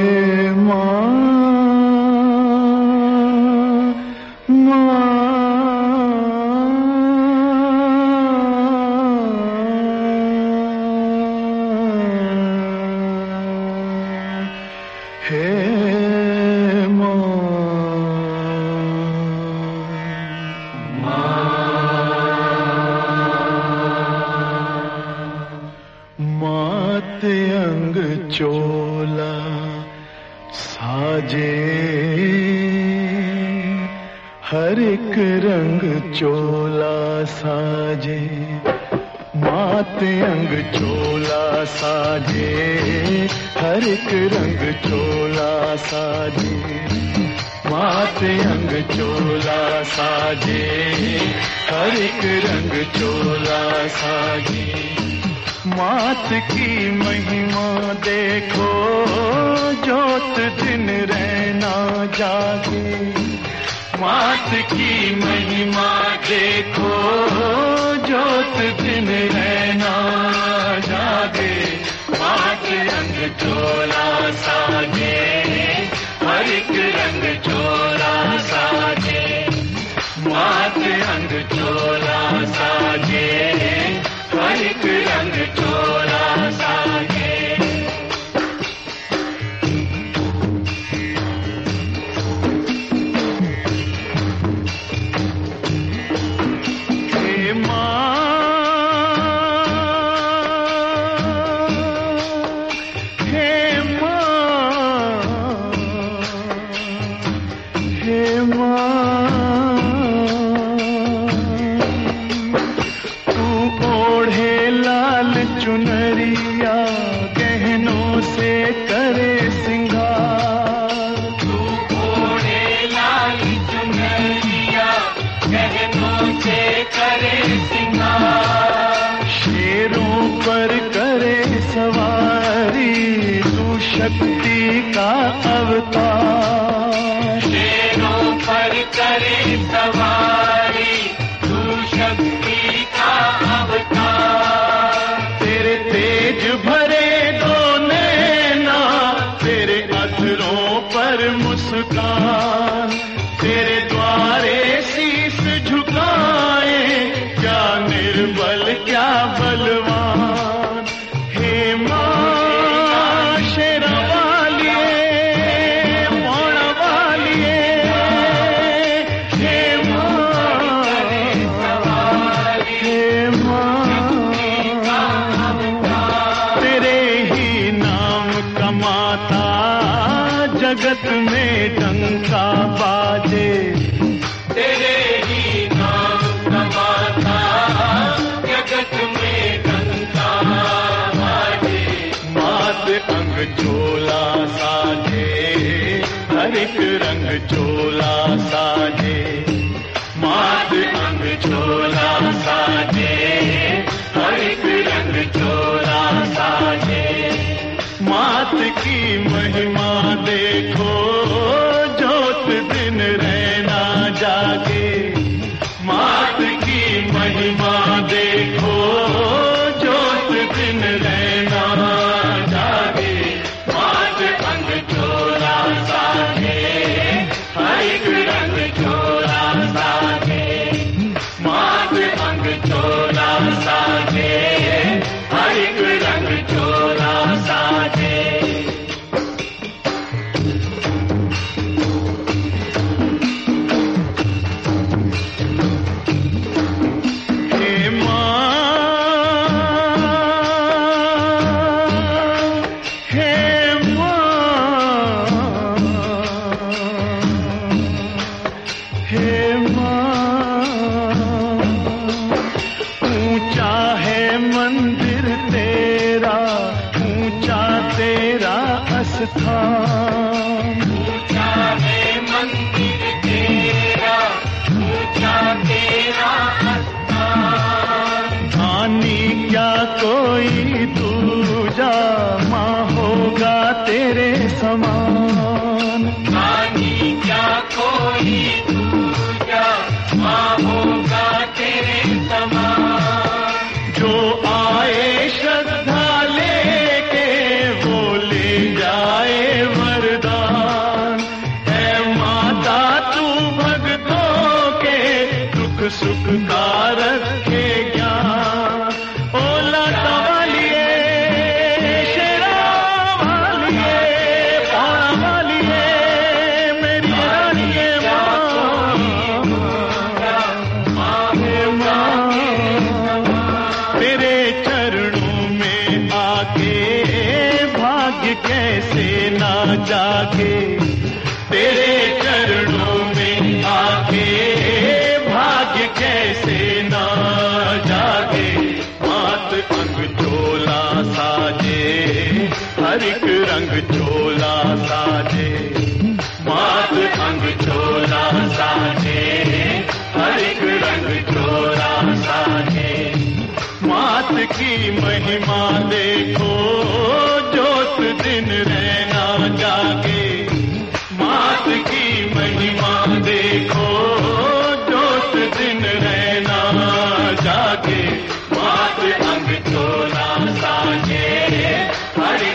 चोला साजे, हर एक रंग चोला साजे, माते अंग चोला साजे, हर एक रंग चोला साजे, माते अंग चोला साजे, हर एक रंग चोला साजे। मात की महिमा देखो, जोत दिन रहना जागे, मात की महिमा देखो, जोत दिन रहना जागे, मात अंग चोला साजे, हर एक रंग चोला साजे, मात अंग चोला साजे, हर एक रंग चोला साजे। हे माँ, हे माँ, हे माँ, चुनरिया गहनों से करे सिंगार, तू ओढ़े लाल चुनरिया गहनों से करे सिंगार, शेरों पर करे सवारी, तू शक्ति का अवतार, शेरों पर करे सवारी, तू शक्ति का अवतार, तेज भरे दो नैना, तेरे अधरों पर मुस्कान, तेरे द्वारे शीस झुकाए, क्या निर्बल क्या बलवान। हे माँ शेरा वालिए, मोड़ वालिए, हे माँ, हे माँ, माता जगत में डंका बाजे, तेरे ही नाम का माता जगत में डंका बाजे, मात अंग चोला साजे, हर एक रंग चोला साजे, मात अंग चोला साजे, हर एक रंग चोला साजे। मात की महिमा देखो, जोत दिन रहना जागे, मात की महिमा देखो, जोत दिन रहना जागे, मात अंग चोला साजे, हर एक रंग चोला साजे, मात अंग चोला साजे, हर एक रंग चोला साजे। हे माँ, हे माँ, हे माँ, ऊंचा है मंदिर तेरा, ऊंचा तेरा स्थान, ऊंचा है मंदिर तेरा, ऊंचा तेरा स्थान, आनी क्या कोई दूजा, माँ होगा तेरे समान, आनी क्या कोई दूजा, माँ होगा तेरे समान, जो आए श्रद्धा लेके वो ले जाए वर ना जागे, तेरे चरणों में आके भाग्य कैसे ना जागे। मात अंग चोला साजे, हर एक रंग चोला साजे, मात अंग चोला साजे, हर एक रंग चोला साजे। मात की महिमा देखो, जोत दिन रहना जागे, मात की महिमा देखो, जोत दिन रहना जागे। मात अंग चोला साजे, हर